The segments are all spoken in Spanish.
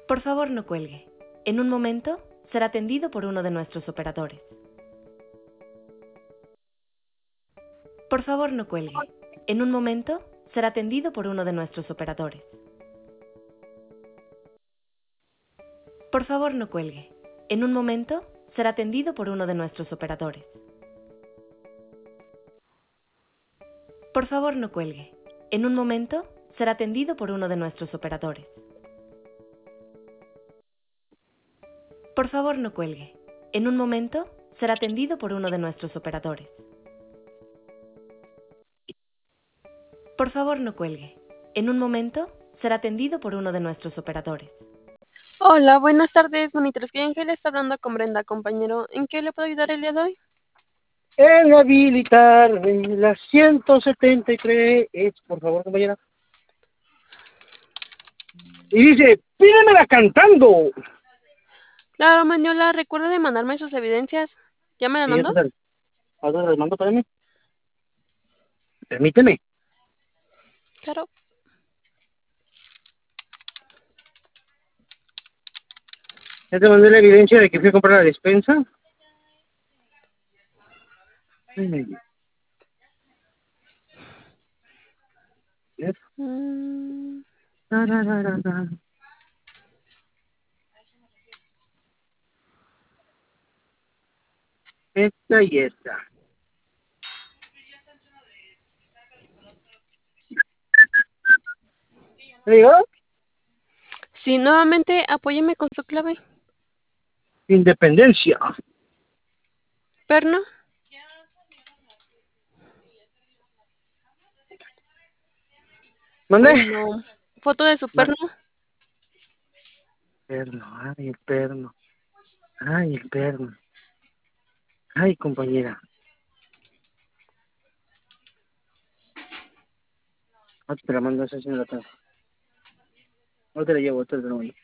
Por favor, no cuelgue. En un momento será atendido por uno de nuestros operadores. Por favor, no cuelgue. En un momento será atendido por uno de nuestros operadores. Por favor, no cuelgue. En un momento será atendido por uno de nuestros operadores. Por favor, no cuelgue. En un momento será atendido por uno de nuestros operadores. Por favor, no cuelgue. En un momento será atendido por uno de nuestros operadores. Por favor, no cuelgue. En un momento será atendido por uno de nuestros operadores. Hola, buenas tardes, monitores. Que Ángel está hablando con Brenda, compañero. ¿En qué le puedo ayudar el día de hoy? En habilitar la 173 es, por favor, compañera. Y dice, pídemela cantando. Claro, Manuela, recuerda de mandarme sus evidencias. ¿Ya me las Sí, mandó? ahora las mando para mí. Permíteme. Claro. Ya te mandé la evidencia de que fui a comprar la despensa. Ay, Mm, tararara. Esta y esta. ¿Me digo? Sí, nuevamente apóyeme con su clave. Independencia. Perno. ¿Mandé? Uy, no. Foto de su perno. Perno, ay, el perno. Ay, el perno. Ay, compañera. Ah, te la mando esa señora. No te la llevo, te la doy.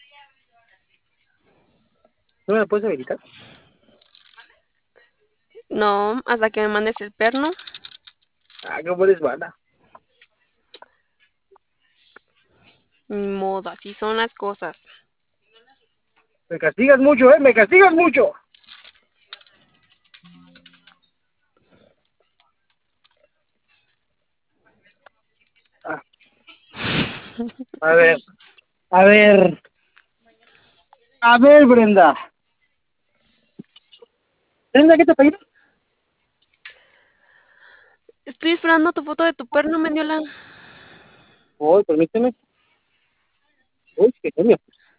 ¿No me la puedes habilitar? No, hasta que me mandes el perno. Ah, ¿cómo eres bala? Ni modo, así son las cosas. Me castigas mucho, me castigas mucho. Ah, a ver, a ver, a ver, Brenda. Brenda, ¿qué te pedí? Estoy esperando tu foto de tu perno, Mendiola. Uy, permíteme. Uy, qué genio.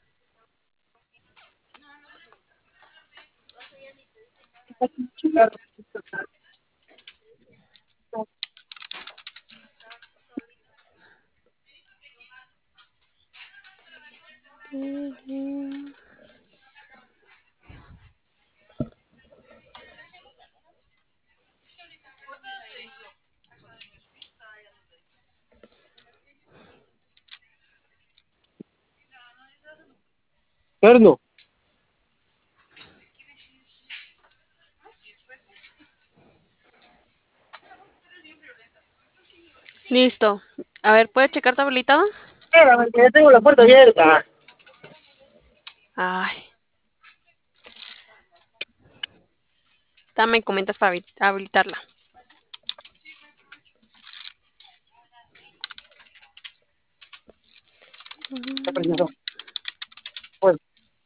Perno. Listo. A ver, ¿puedes checar tu habilitado? Espérame, que ya tengo la puerta abierta. Ay. Dame comentas para habilitarla. Está prendido. Pues,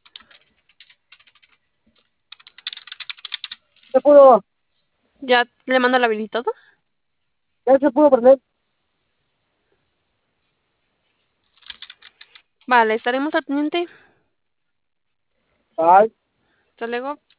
se pudo, ¿Ya le mando el habilitado? ya se pudo prender. Vale, estaremos al pendiente. Ay. Hasta luego.